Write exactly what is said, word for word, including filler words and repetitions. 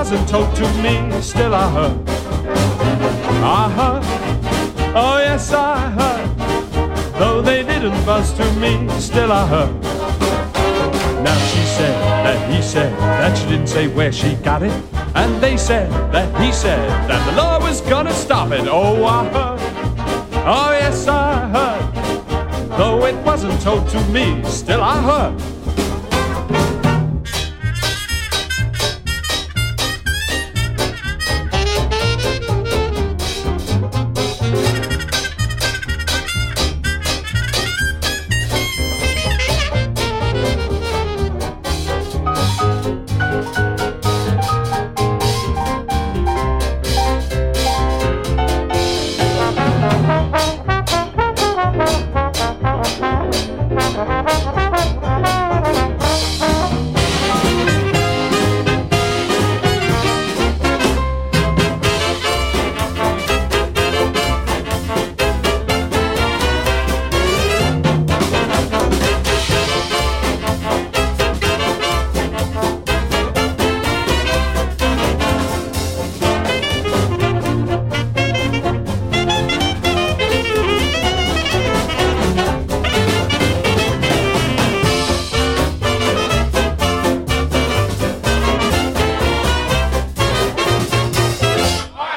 wasn't told to me, still I heard. I heard, oh yes I heard. Though they didn't buzz to me, still I heard. Now she said that he said that she didn't say where she got it. And they said that he said that the law was gonna stop it. Oh, I heard, oh yes I heard. Though it wasn't told to me, still I heard.